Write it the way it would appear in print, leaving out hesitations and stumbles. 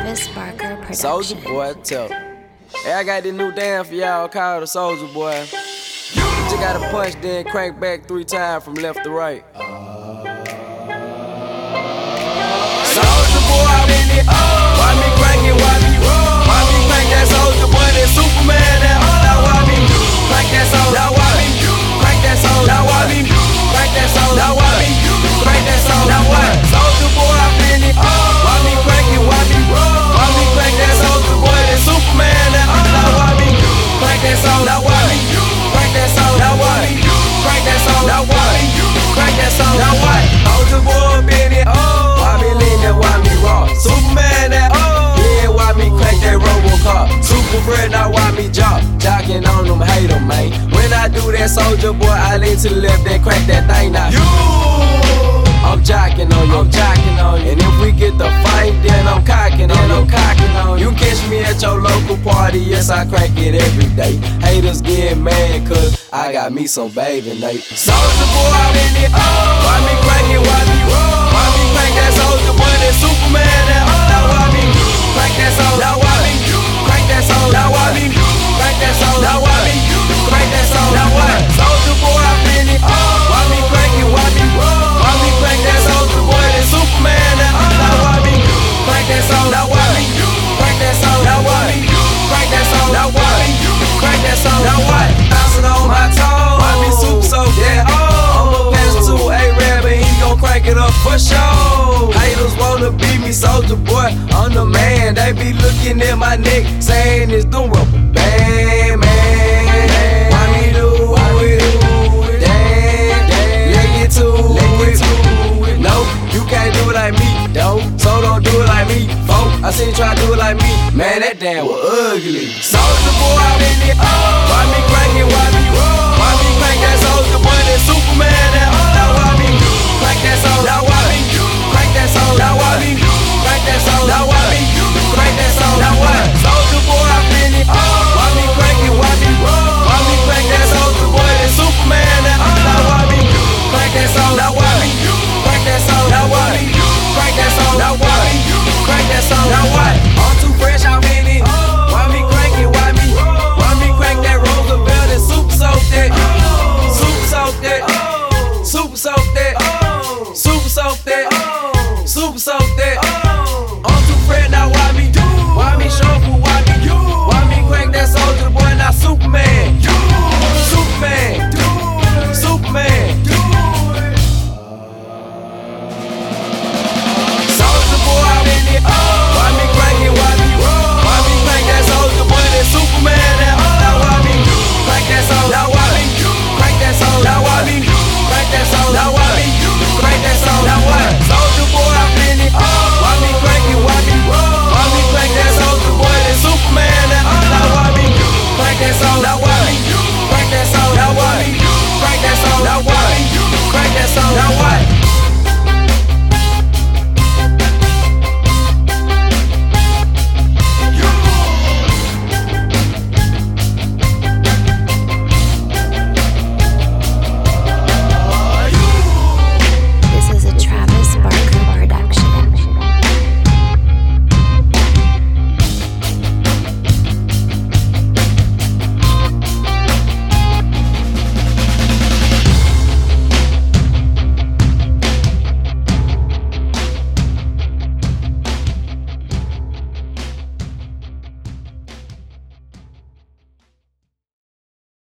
Travis Barker Productions. Soulja Boy, tell. Hey, I got this new dance for y'all called the Soulja Boy. You just gotta punch, then crank back 3 times from left to right. Soulja Boy, I'm in it. Why me crank it? Why me roll? Why me crank that Soulja Boy? That Superman, that now why me crank that Soulja? Now why me crank that Soulja? Now why me crank that Soulja? Now why me crank that Soulja? Now what? Soulja Boy, I'm in it. Why me crank it? Why me roll? Why me crank that Soulja Boy? That Superman, that now why me crank that Soulja? Now why me crank that Soulja? Now why me crank that Soulja? Now why me crank that Soulja? Now what? Soulja Boy, I'm in it. Why me lean that? Why me raw? Superman, that yeah, why me crank that Robocop? Super friend, now why me jock? Jocking on them, hate them, man. When I do that, Soulja Boy, I lean to the left, then crank that thing now. I'm jocking on you, I'm jocking on you. And if we get the fight, then I'm cocking on you, I'm cocking on you. You catch me at your local party, yes, I crank it every day. Haters get mad, cause I got me some baby Nate. Soulja Boy, I'm in it. Why me crank it? Why me roll? Why me crank that Soulja Boy? That Superman, that now why me crank that Soulja? Now why me crank that Soulja? Now why me crank that Soulja? Now why me crank that Soulja? Now what? Soulja Boy, I'm in it. Why me crank it? Why me roll? Why me crank that Soulja Boy? That Superman, that now why me crank that Soulja? Now why me crank that Soulja? Now why me crank that Soulja? Now why me crank that Soulja? Now what? Bouncing on my toes. Why me super so yeah? I'ma pass to A-Rab and he gon' crank it up for sure. Haters wanna beat me, Soulja Boy, I'm the man. They be looking at my neck, saying it's the rubber band, man. Why me do it? Damn, let's get to it. No, you can't do it like me, though. So don't do it like me, folk. I seen you try to do it like me, man. That damn was ugly. Soulja Boy, I'm in it. Why me crank it? Why me roll? Why me crank that Soulja Boy? That Superman, that now why me crank that Soulja? Now why me crank that Soulja? Now why me crank that Soulja? Now why me crank that Soulja? Now what? Soulja Boy, I'm in it. Why me crank it? Why me roll? Why me crank that Soulja Boy? That Superman, that now why me crank that Soulja? Now why me crank that Soulja? Now why me crank that Soulja? Now why me crank that Soulja? Now what? I'm too fresh, I'm in it. Why me crank it? Why me crank that Roosevelt and super soak that? Super soak that. Super soak that. Super soak that. Super soak that. I'm too fresh.